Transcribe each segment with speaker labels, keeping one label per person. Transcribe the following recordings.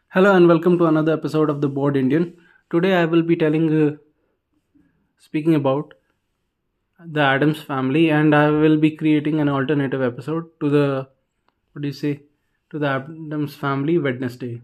Speaker 1: Hello and welcome to another episode of the Bored Indian. Today I will be speaking about the Adams family, and I will be creating an alternative episode to to the Adams family Wednesday.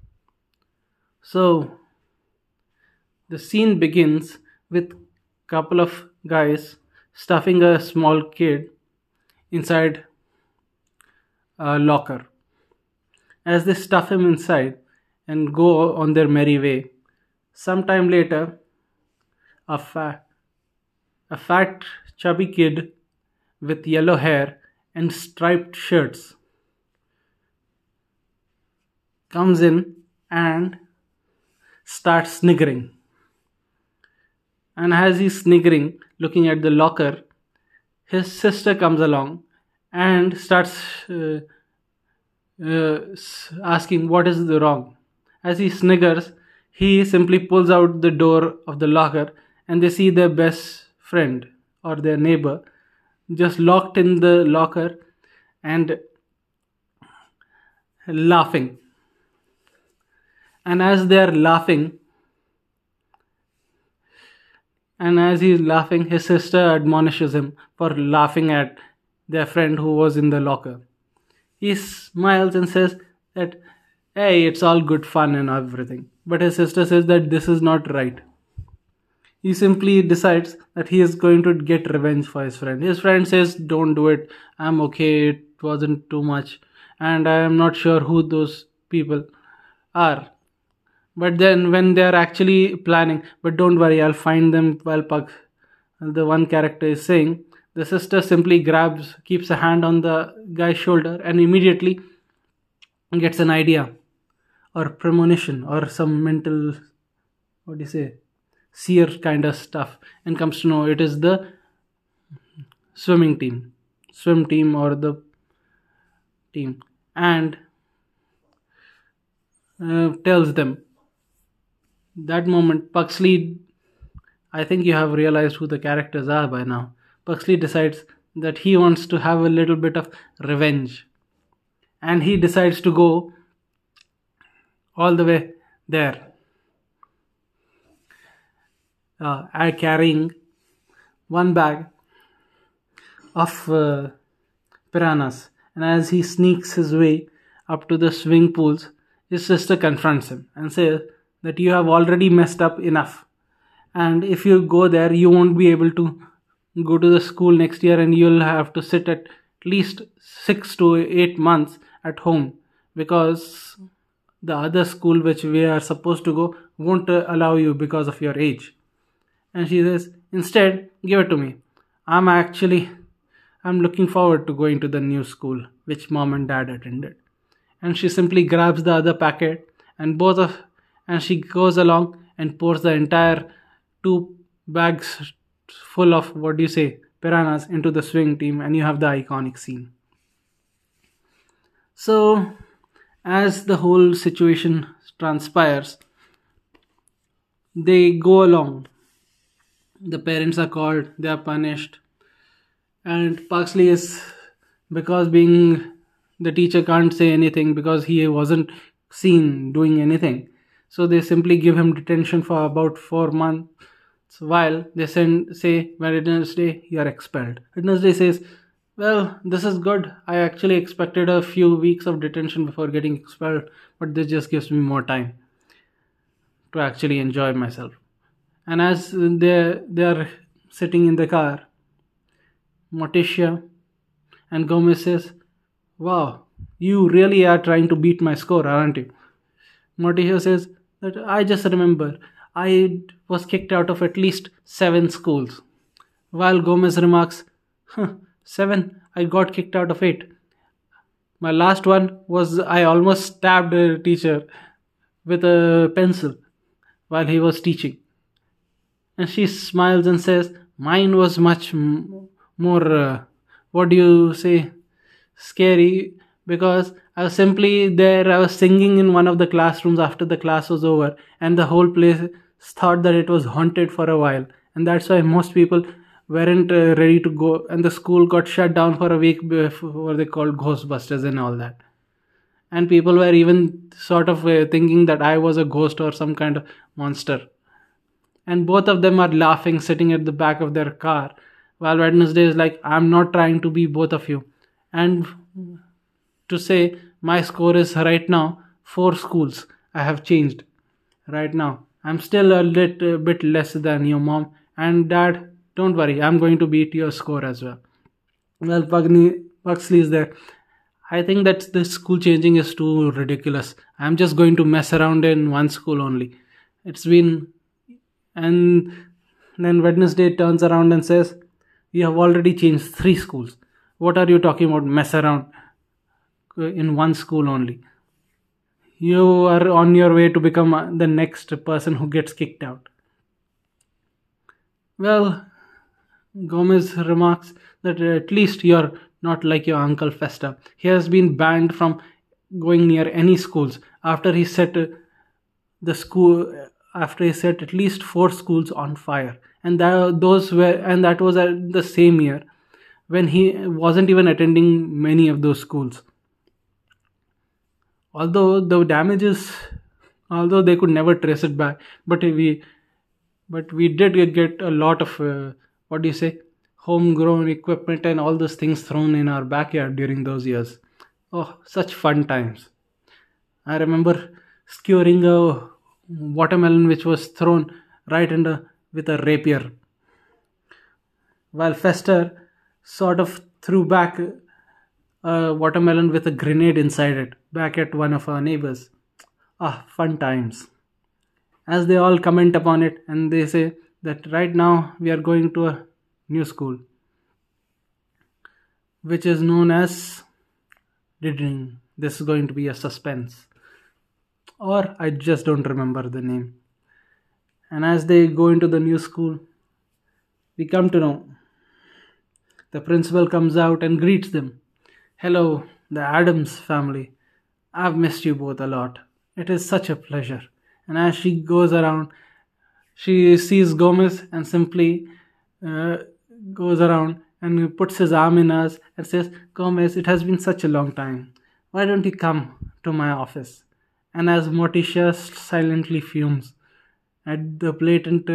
Speaker 1: So the scene begins with couple of guys stuffing a small kid inside a locker. As they stuff him inside and go on their merry way, sometime later, a fat, a fat, chubby kid with yellow hair and striped shirts comes in and starts sniggering. And as he's sniggering, looking at the locker, his sister comes along and starts asking what is the wrong. As he sniggers, he simply pulls out the door of the locker and they see their best friend or their neighbor just locked in the locker and laughing. And as they are laughing, and as he is laughing, his sister admonishes him for laughing at their friend who was in the locker. He smiles and says that, hey, it's all good fun and everything. But his sister says that this is not right. He simply decides that he is going to get revenge for his friend. His friend says, don't do it. I'm okay. It wasn't too much. And I am not sure who those people are. But then when they are actually planning, but don't worry, I'll find them while the one character is saying, the sister simply keeps a hand on the guy's shoulder and immediately gets an idea or premonition or some mental, seer kind of stuff, and comes to know it is the swim team or the team, and tells them. That moment, Puxley, I think you have realized who the characters are by now. Puxley decides that he wants to have a little bit of revenge. And he decides to go all the way there. Carrying one bag of piranhas. And as he sneaks his way up to the swimming pools, his sister confronts him and says that you have already messed up enough. And if you go there, you won't be able to go to the school next year and you'll have to sit at least 6 to 8 months at home because the other school which we are supposed to go won't allow you because of your age. And she says, instead, give it to me. I'm looking forward to going to the new school which mom and dad attended. And she simply grabs the other packet and she goes along and pours the entire 2 bags full of piranhas into the swing team, and you have the iconic scene. So as the whole situation transpires, they go along. The parents are called, they are punished, and Puxley is, because being the teacher can't say anything because he wasn't seen doing anything, so they simply give him detention for about 4 months while they say Wednesday you are expelled. Wednesday says, well, this is good. I actually expected a few weeks of detention before getting expelled, but this just gives me more time to actually enjoy myself. And as they are sitting in the car, Morticia and Gomez says, wow, you really are trying to beat my score, aren't you? Morticia says that I just remember I was kicked out of at least 7 schools. While Gomez remarks, 7? I got kicked out of 8. My last one was I almost stabbed a teacher with a pencil while he was teaching. And she smiles and says, mine was much more, scary, because I was simply there, I was singing in one of the classrooms after the class was over, and the whole place thought that it was haunted for a while. And that's why most people weren't ready to go, and the school got shut down for a week before they called Ghostbusters and all that. and people were even sort of thinking that I was a ghost or some kind of monster. And both of them are laughing, sitting at the back of their car, while Wednesday is like, I'm not trying to be both of you. And to say, my score is right now 4 schools. I have changed. Right now, I'm still a little bit less than your mom and dad. Don't worry, I'm going to beat your score as well. Well, Pugsley is there. I think that the school changing is too ridiculous. I'm just going to mess around in one school only. It's been. And then Wednesday turns around and says, you have already changed 3 schools. What are you talking about? Mess around in one school only. You are on your way to become the next person who gets kicked out. Well, Gomez remarks that at least you're not like your uncle Festa. He has been banned from going near any schools after he set the school after he set at least 4 schools on fire, and that was at the same year when he wasn't even attending many of those schools. Although the damages, although they could never trace it back, but we did get a lot of what do you say, homegrown equipment and all those things thrown in our backyard during those years. Oh, such fun times. I remember skewering a watermelon which was thrown right with a rapier, while Fester sort of threw back a watermelon with a grenade inside it back at one of our neighbors. Ah, fun times. As they all comment upon it, and they say that right now we are going to a new school which is known as Didding. This is going to be a suspense, or I just don't remember the name. And as they go into the new school, we come to know the principal comes out and greets them. Hello, the Adams family. I've missed you both a lot. It is such a pleasure. And as she goes around, she sees Gomez and simply uh, goes around and puts his arm in hers and says, Gomez, it has been such a long time. Why don't you come to my office? And as Morticia silently fumes at the blatant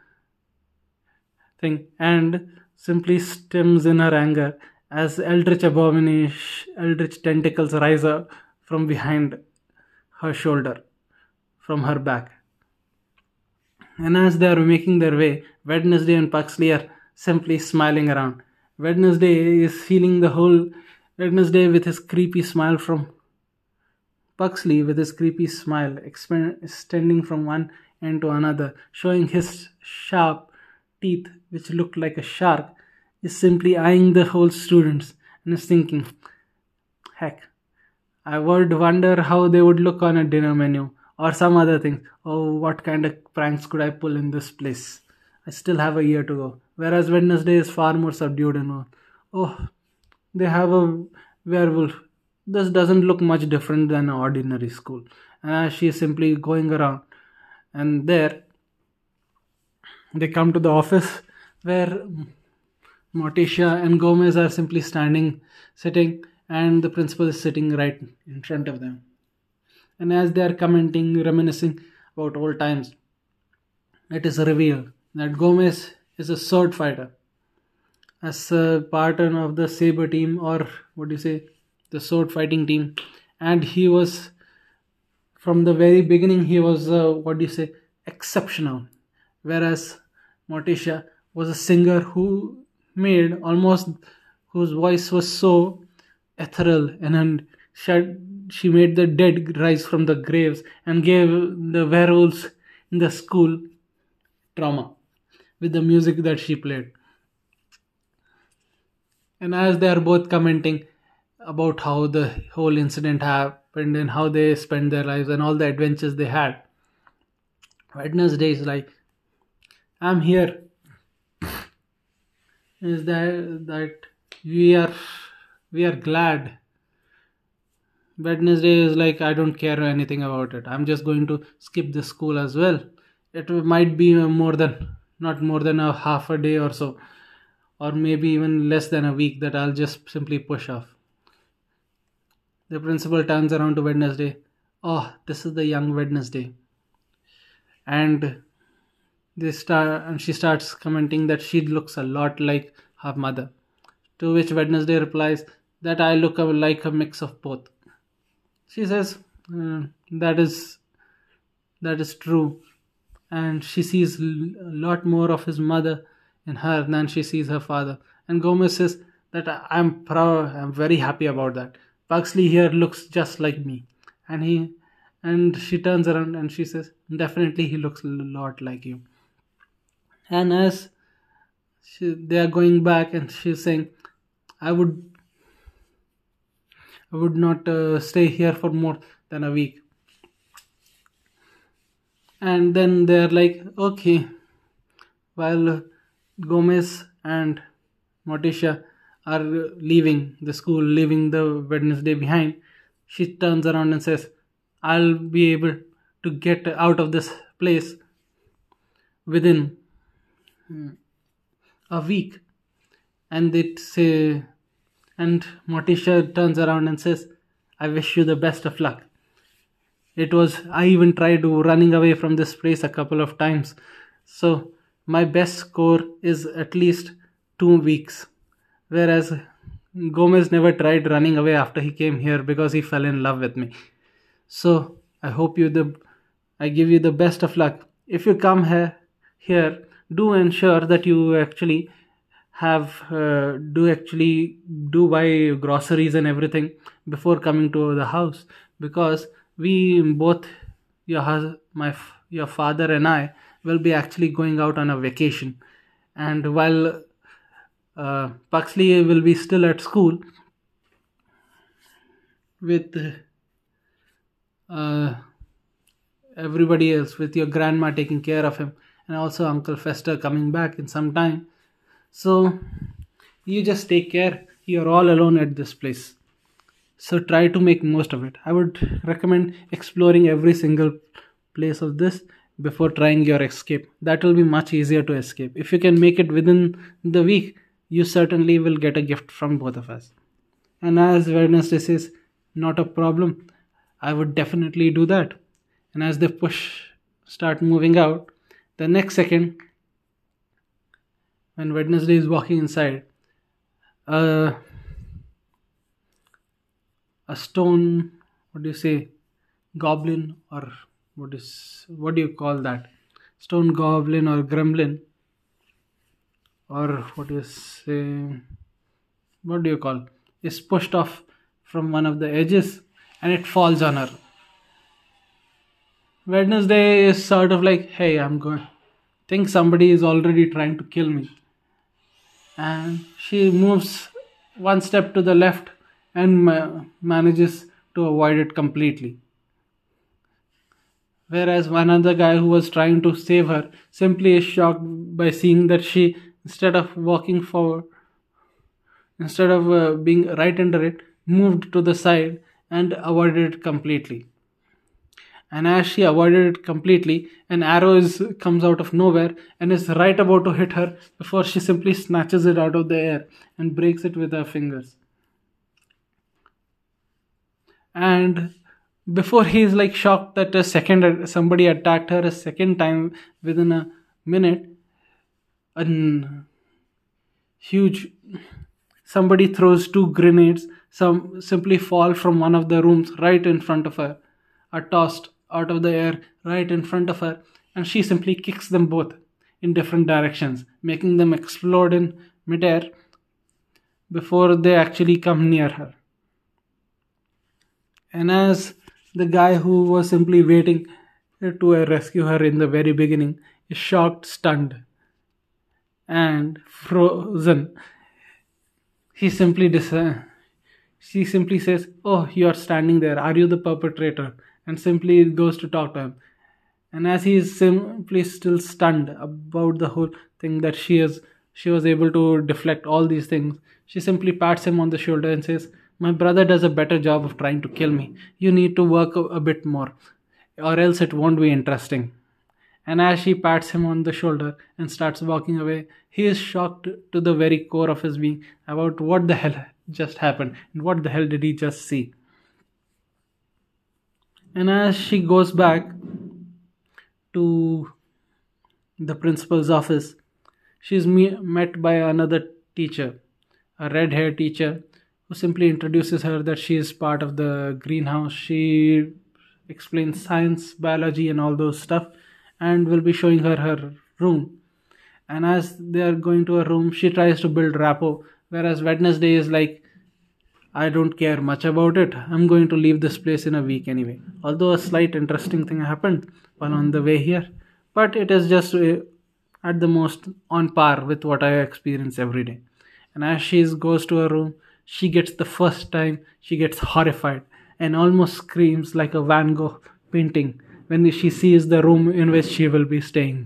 Speaker 1: thing and simply stems in her anger as eldritch tentacles rise up from behind her shoulder, from her back. And as they are making their way, Wednesday and Pugsley are simply smiling around. Wednesday is feeling the whole Wednesday with his creepy smile from Pugsley with his creepy smile extending from one end to another, showing his sharp teeth, which looked like a shark, is simply eyeing the whole students and is thinking, heck, I would wonder how they would look on a dinner menu or some other thing. Oh, what kind of pranks could I pull in this place? I still have a year to go. Whereas Wednesday is far more subdued and all. Oh, they have a werewolf. This doesn't look much different than an ordinary school. And as she is simply going around, and there they come to the office where Morticia and Gomez are simply sitting, and the principal is sitting right in front of them. And as they are commenting, reminiscing about old times, it is revealed that Gomez is a sword fighter as a part of the saber team, or what do you say, the sword fighting team. And he was, from the very beginning, he was what do you say, exceptional. Whereas Morticia was a singer who made almost, whose voice was so ethereal, and she made the dead rise from the graves and gave the werewolves in the school trauma with the music that she played. And as they are both commenting about how the whole incident happened and how they spent their lives and all the adventures they had, Wednesday is like, I'm here. Is that we are glad. Wednesday is like, I don't care anything about it. I'm just going to skip this school as well. It might be not more than a half a day or so, or maybe even less than a week, that I'll just simply push off. The principal turns around to Wednesday. Oh, this is the young Wednesday. And she starts commenting that she looks a lot like her mother. To which Wednesday replies that I look like a mix of both. She says that is true, and she sees a lot more of his mother in her than she sees her father. And Gomez says that I'm proud, I'm very happy about that. Pugsley here looks just like me, and she turns around and she says, definitely he looks a lot like you. And as they are going back, and she's saying, I would I would not stay here for more than a week. And then they're like, okay, while Gomez and Morticia are leaving the school, leaving the Wednesday behind, she turns around and says, I'll be able to get out of this place within a week. And they say, and Morticia turns around and says, I wish you the best of luck. I even tried running away from this place a couple of times. So my best score is at least 2 weeks. Whereas Gomez never tried running away after he came here because he fell in love with me. So I give you the best of luck. If you come here, do ensure that you actually do buy groceries and everything before coming to the house, because we both, your father and I, will be actually going out on a vacation. And while Puxley will be still at school with uh, everybody else, with your grandma taking care of him, and also Uncle Fester coming back in some time. So you just take care. You're all alone at this place. So try to make most of it. I would recommend exploring every single place of this before trying your escape. That will be much easier to escape. If you can make it within the week, you certainly will get a gift from both of us. And as Wednesday says, not a problem. I would definitely do that. And as they start moving out, the next second, when Wednesday is walking inside, a stone, what do you say, goblin, or what do you call that? Stone goblin or gremlin, or what do you call, is pushed off from one of the edges, and it falls on her. Wednesday is sort of like, hey, think somebody is already trying to kill me. And she moves one step to the left and manages to avoid it completely. Whereas one other guy who was trying to save her simply is shocked by seeing that she, instead of walking forward, instead of being right under it, moved to the side and avoided it completely. And as she avoided it completely, an arrow comes out of nowhere and is right about to hit her before she simply snatches it out of the air and breaks it with her fingers. And before he is like shocked that somebody attacked her a second time within a minute, somebody throws 2 grenades. Some simply fall from one of the rooms right in front of her, are tossed out of the air right in front of her, and she simply kicks them both in different directions, making them explode in midair before they actually come near her. And as the guy who was simply waiting to rescue her in the very beginning is shocked, stunned, and frozen, she simply says, oh, you're standing there. Are you the perpetrator? And simply goes to talk to him. And as he is simply still stunned about the whole thing, that she was able to deflect all these things, she simply pats him on the shoulder and says, my brother does a better job of trying to kill me. You need to work a bit more, or else it won't be interesting. And as she pats him on the shoulder and starts walking away, he is shocked to the very core of his being about what the hell just happened and what the hell did he just see. And as she goes back to the principal's office, she's met by another teacher, a red haired teacher, who simply introduces her that she is part of the greenhouse. She explains science, biology, and all those stuff, and will be showing her her room. And as they are going to her room, she tries to build rapport, whereas Wednesday is like, I don't care much about it. I'm going to leave this place in a week anyway. Although a slight interesting thing happened while on the way here, but it is just at the most on par with what I experience every day. And as she goes to her room, she gets the first time she gets horrified and almost screams like a Van Gogh painting when she sees the room in which she will be staying.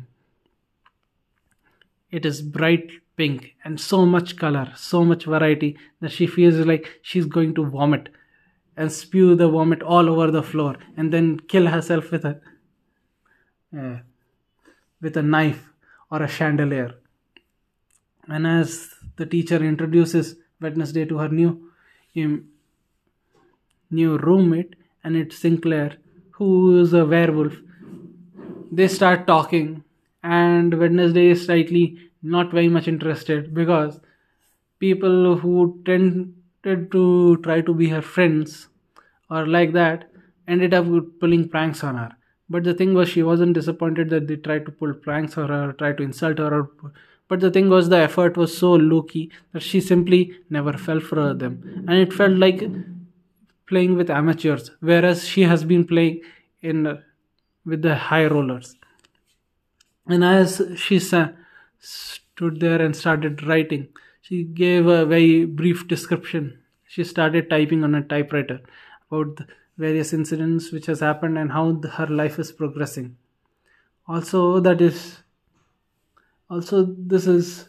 Speaker 1: It is bright pink and so much color, so much variety that she feels like she's going to vomit and spew the vomit all over the floor and then kill herself uh, with a knife or a chandelier. And as the teacher introduces Wednesday to her um, new roommate, and it's Sinclair, who is a werewolf, they start talking, and Wednesday is slightly not very much interested because people who tended to try to be her friends or like that ended up pulling pranks on her. But the thing was, she wasn't disappointed that they tried to pull pranks on her, try to insult her, but the thing was, the effort was so low key that she simply never fell for them, and it felt like playing with amateurs, whereas she has been playing in with the high rollers. And as she stood there and started writing, she gave a very brief description. She started typing on a typewriter about the various incidents which has happened and how her life is progressing. Also, that is also this is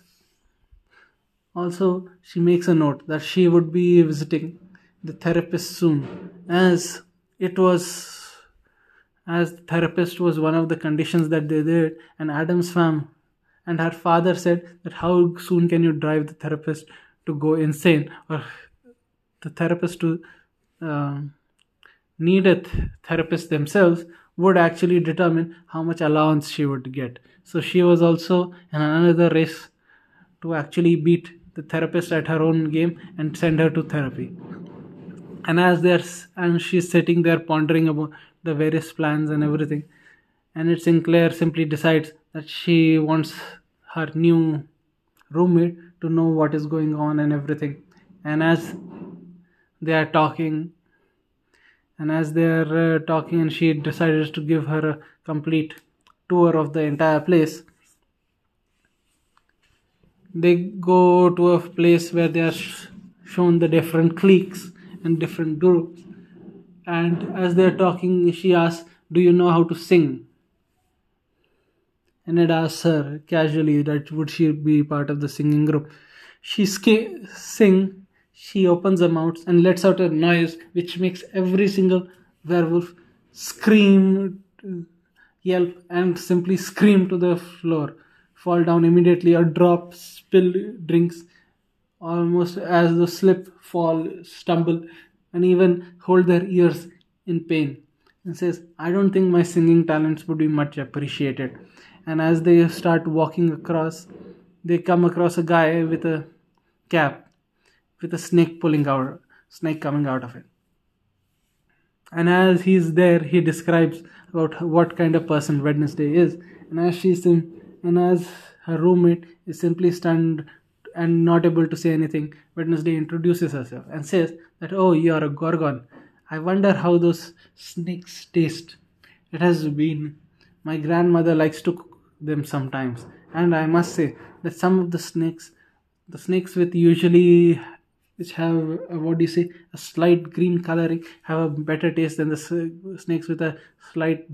Speaker 1: also she makes a note that she would be visiting the therapist soon, it was as the therapist was one of the conditions that they did, and Adam's fam and her father said that how soon can you drive the therapist to go insane, or the therapist to uh, need a therapist themselves would actually determine how much allowance she would get. So she was also in another race to actually beat the therapist at her own game and send her to therapy. And and she's sitting there pondering about the various plans and everything, and it's Sinclair simply decides that she wants her new roommate to know what is going on and everything. And as they are talking and she decided to give her a complete tour of the entire place. They go to a place where they are shown the different cliques and different groups, and as they're talking, she asks, do you know how to sing? And it asks her casually that would she be part of the singing group. Sing. She opens her mouth and lets out a noise which makes every single werewolf scream, yelp, and simply scream to the floor, fall down immediately, or drop, spill drinks, almost as the slip, fall, stumble, and even hold their ears in pain. And says, I don't think my singing talents would be much appreciated. And as they start walking across, they come across a guy with a cap with a snake coming out of it. And as he's there, he describes about what kind of person Wednesday is. And as her roommate is simply stunned and not able to say anything, Wednesday introduces herself and says that, oh, you are a gorgon. I wonder how those snakes taste. It has been my grandmother likes to cook them sometimes, and I must say that some of the snakes with usually which have what do you say, a slight green coloring, have a better taste than the snakes with a slight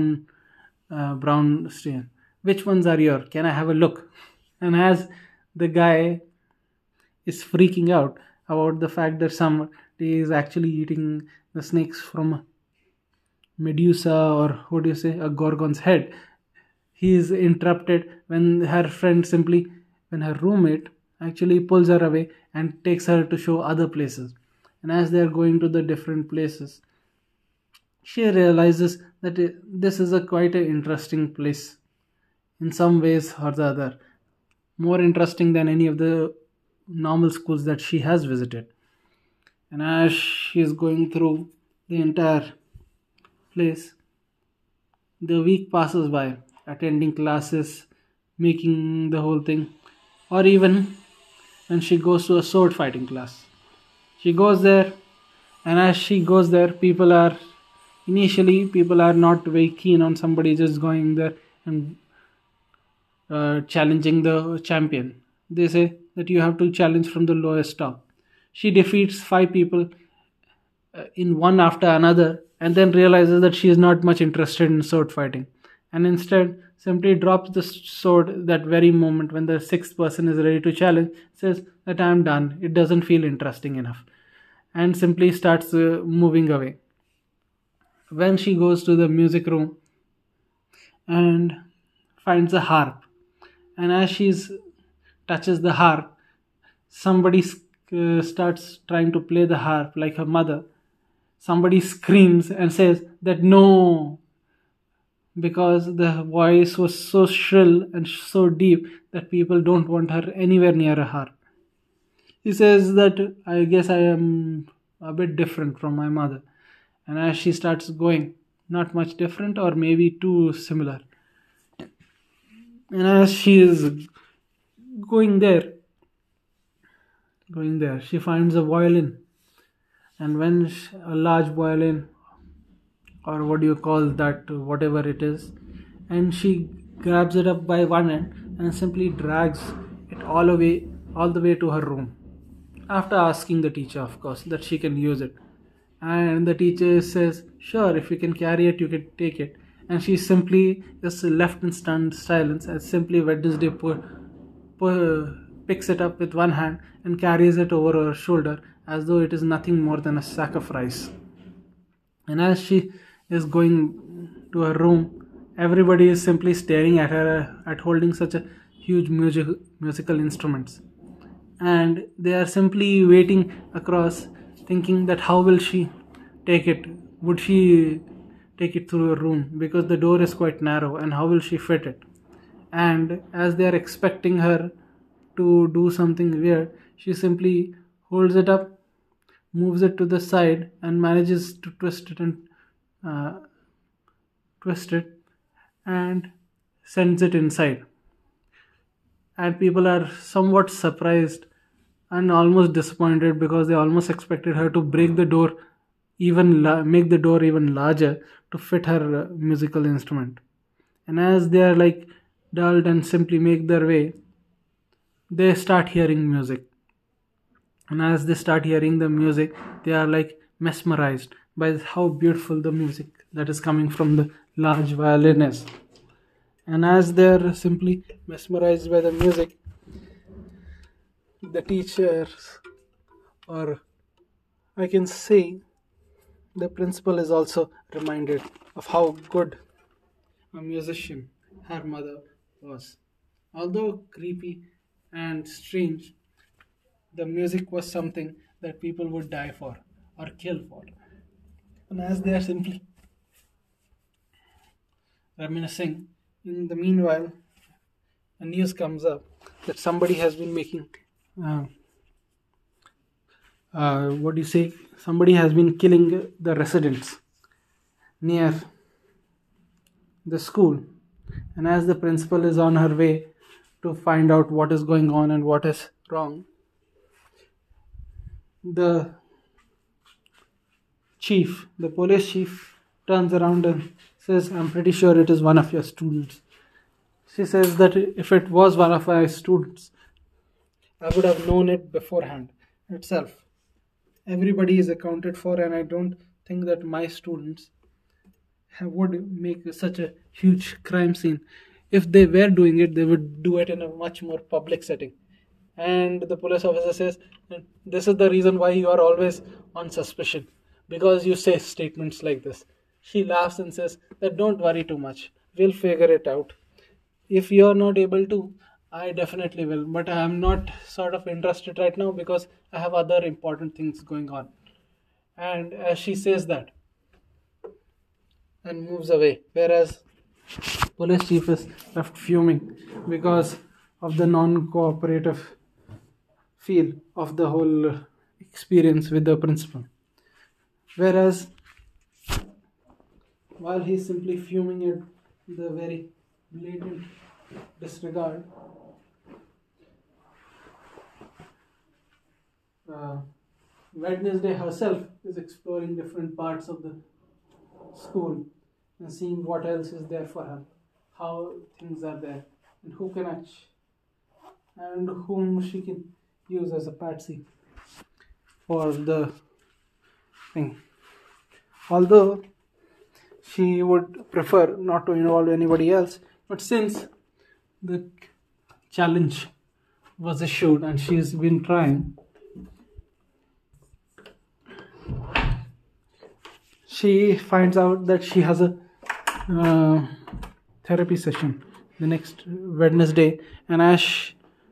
Speaker 1: brown stain. Which ones are your? Can I have a look? And as the guy is freaking out about the fact that somebody is actually eating the snakes from Medusa, or what do you say, a gorgon's head, he is interrupted when when her roommate actually pulls her away and takes her to show other places. And as they are going to the different places, she realizes that this is a quite an interesting place in some ways or the other, more interesting than any of the normal schools that she has visited. And as she is going through the entire place, the week passes by, attending classes, making the whole thing, or even when she goes to a sword fighting class. She goes there, and as she goes there, people are not very keen on somebody just going there and challenging the champion. They say that you have to challenge from the lowest top. She defeats five people in one after another, and then realizes that she is not much interested in sword fighting, and instead simply drops the sword that very moment when the sixth person is ready to challenge, says that I am done, it doesn't feel interesting enough, and simply starts moving away. When she goes to the music room and finds a harp, and as she touches the harp, somebody starts trying to play the harp like her mother. Somebody screams and says that no, because the voice was so shrill and so deep that people don't want her anywhere near a harp. He says that I guess I am a bit different from my mother. And as she starts going, not much different or maybe too similar. And as she is going there, she finds a violin. And when a large violin, or what do you call that, whatever it is, and she grabs it up by one end and simply drags it all the way to her room, after asking the teacher, of course, that she can use it. And the teacher says, sure, if you can carry it, you can take it. And she simply just left in stunned silence, as simply Wednesday picks it up with one hand and carries it over her shoulder as though it is nothing more than a sack of rice. And as she is going to her room, everybody is simply staring at her at holding such a huge musical instruments, and they are simply waiting across, thinking that how will she take it, would she take it through her room, because the door is quite narrow, and how will she fit it. And as they are expecting her to do something weird, she simply holds it up, moves it to the side, and manages to uh, twist it and sends it inside. And people are somewhat surprised and almost disappointed, because they almost expected her to break the door, make the door even larger to fit her musical instrument. And as they are like dulled and simply make their way, they start hearing music. And as they start hearing the music, they are like mesmerized by how beautiful the music that is coming from the large violin is. And as they are simply mesmerized by the music, the teachers, or I can say the principal, is also reminded of how good a musician her mother was. Although creepy and strange, the music was something that people would die for or kill for. And as they are simply reminiscing, in the meanwhile, a news comes up that somebody has been making, what do you say, somebody has been killing the residents near the school. And as the principal is on her way to find out what is going on and what is wrong, the police chief, turns around and says, I'm pretty sure it is one of your students. She says that if it was one of my students, I would have known it beforehand itself. Everybody is accounted for, and I don't think that my students would make such a huge crime scene. If they were doing it, they would do it in a much more public setting. And the police officer says, this is the reason why you are always on suspicion, because you say statements like this. She laughs and says that don't worry too much, we'll figure it out. If you're not able to, I definitely will, but I'm not sort of interested right now because I have other important things going on. And as she says that, and moves away. Whereas police chief is left fuming because of the non-cooperative feel of the whole experience with the principal. Whereas while he's simply fuming at the very blatant disregard, uh, Wednesday herself is exploring different parts of the school and seeing what else is there for her, how things are there, and who can and whom she can use as a patsy for the thing. Although she would prefer not to involve anybody else, but since the challenge was issued and she's been trying, she finds out that she has a therapy session the next Wednesday, and as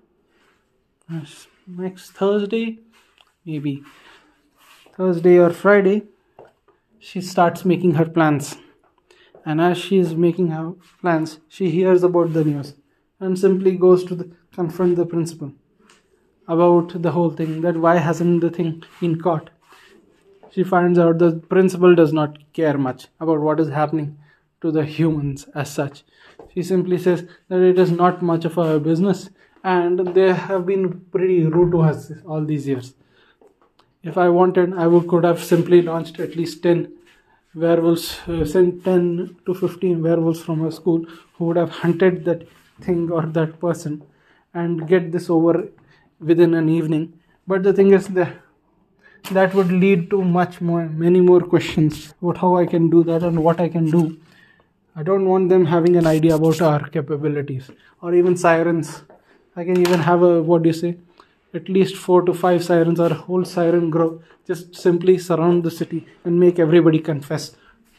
Speaker 1: next Thursday, maybe Thursday or Friday, she starts making her plans. And as she is making her plans, she hears about the news and simply goes to confront the principal about the whole thing, that why hasn't the thing been caught. She finds out the principal does not care much about what is happening to the humans as such. She simply says that it is not much of our business and they have been pretty rude to us all these years. If I wanted, could have simply launched at least 10 werewolves, sent 10 to 15 werewolves from her school who would have hunted that thing or that person and get this over within an evening. But the thing is that would lead to many more questions about how I can do that and what I can do. I don't want them having an idea about our capabilities or even sirens. I can even have at least 4 to 5 sirens or a whole siren group just simply surround the city and make everybody confess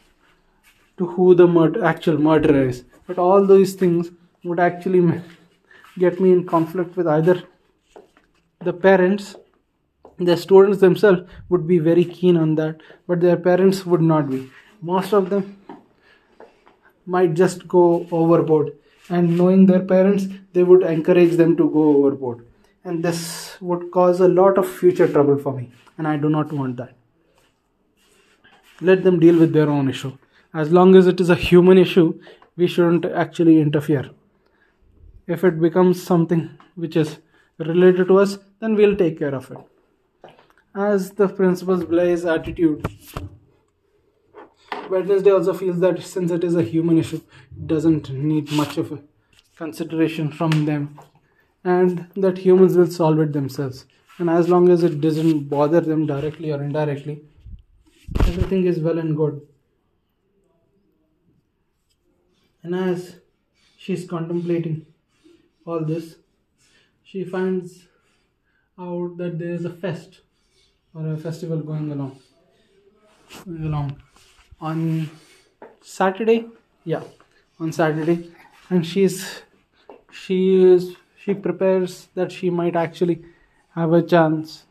Speaker 1: to who the actual murderer is. But all those things would actually get me in conflict with either the parents. The students themselves would be very keen on that, but their parents would not be. Most of them might just go overboard, and knowing their parents, they would encourage them to go overboard. And this would cause a lot of future trouble for me, and I do not want that. Let them deal with their own issue. As long as it is a human issue, we shouldn't actually interfere. If it becomes something which is related to us, then we'll take care of it. As the principal's Blaise attitude, Wednesday also feels that since it is a human issue, it doesn't need much of a consideration from them, and that humans will solve it themselves. And as long as it doesn't bother them directly or indirectly, everything is well and good. And as she's contemplating all this, she finds out that there is a festival going along on Saturday. On Saturday, and she prepares that she might actually have a chance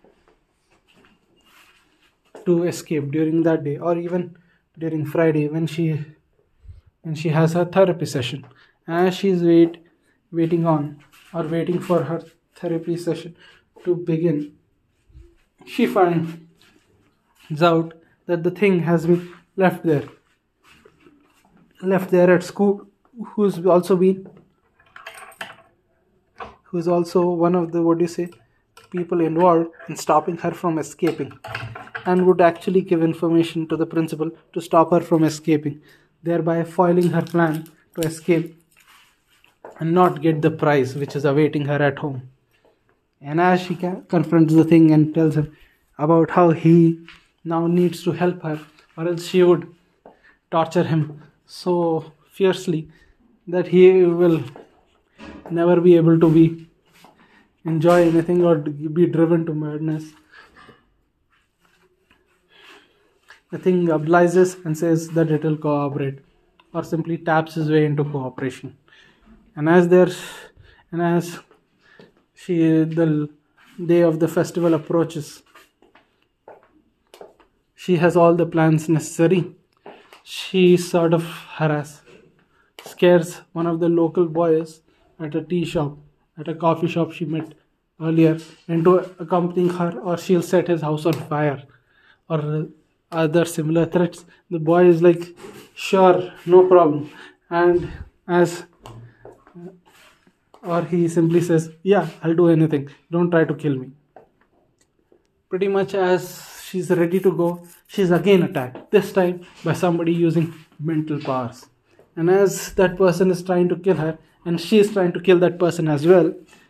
Speaker 1: to escape during that day, or even during Friday when she has her therapy session. As she's waiting for her therapy session to begin, she finds out that the thing has been left there at school, who's also one of the people involved in stopping her from escaping, and would actually give information to the principal to stop her from escaping, thereby foiling her plan to escape and not get the prize which is awaiting her at home. And as she confronts the thing and tells him about how he now needs to help her, or else she would torture him so fiercely that he will never be able to enjoy anything or be driven to madness. The thing obliges and says that it will cooperate, or simply taps his way into cooperation. And as the day of the festival approaches, she has all the plans necessary she sort of scares one of the local boys at a tea shop, at a coffee shop she met earlier, into accompanying her, or she'll set his house on fire, or other similar threats. The boy is like, sure, no problem. And as or he simply says, yeah, I'll do anything, don't try to kill me. Pretty much as she's ready to go, she's again attacked, this time by somebody using mental powers. And as that person is trying to kill her, and she is trying to kill that person as well,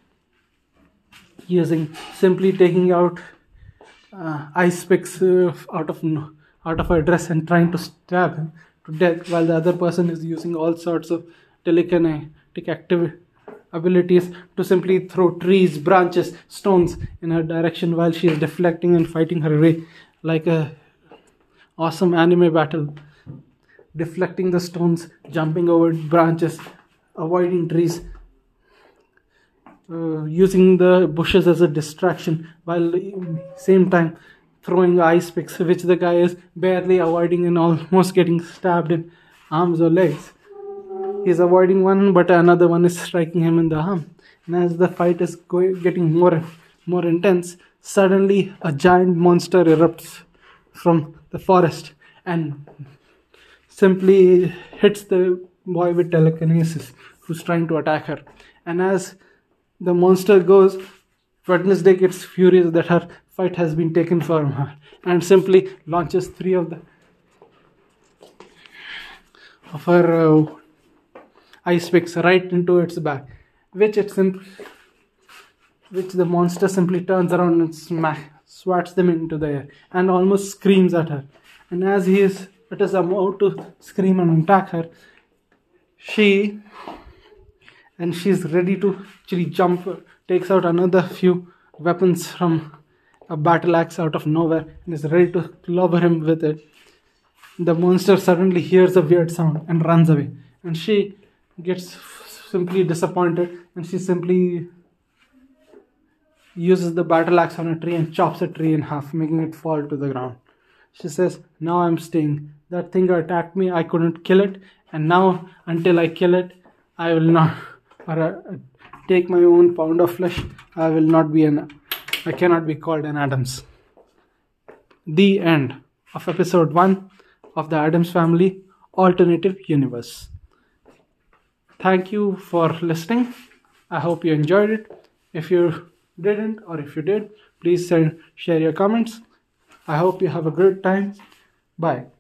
Speaker 1: using simply taking out ice picks out of her dress and trying to stab him to death, while the other person is using all sorts of telekinetic abilities to simply throw trees, branches, stones in her direction, while she is deflecting and fighting her way like a awesome anime battle, deflecting the stones, jumping over branches, avoiding trees, using the bushes as a distraction, while same time throwing ice picks, which the guy is barely avoiding and almost getting stabbed in arms or legs. He's avoiding one, but another one is striking him in the arm. And as the fight is getting more intense, suddenly a giant monster erupts from the forest and simply hits the boy with telekinesis who's trying to attack her. And as the monster goes, Wednesday gets furious that her fight has been taken from her and simply launches three of her ice picks right into its back, which the monster simply turns around and swats them into the air and almost screams at her. And as it is about to scream and attack her, she's ready to actually jump, takes out another few weapons from a battle axe out of nowhere and is ready to clobber him with it. The monster suddenly hears a weird sound and runs away, and she gets simply disappointed, and she simply uses the battle axe on a tree and chops a tree in half, making it fall to the ground. She says, now I'm staying. That thing attacked me, I couldn't kill it, and now until I kill it, I will not, or take my own pound of flesh, I cannot be called an Addams. The end of episode 1 of the Addams Family Alternative Universe. Thank you for listening. I hope you enjoyed it. If you didn't, or if you did, please share your comments. I hope you have a great time. Bye.